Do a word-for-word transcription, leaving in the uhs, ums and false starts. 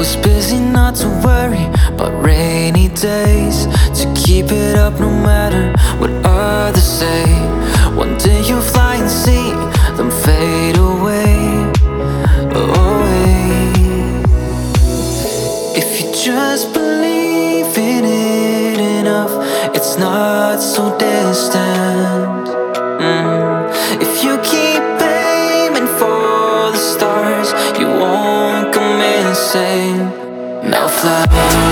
was busy not to worry about rainy days, to keep it up no matter what others say. One day you'll fly and see them fade away, away. If you just believe in it enough, it's not so distant. mm. If you keep aiming for the stars, you won't go missing. Now fly.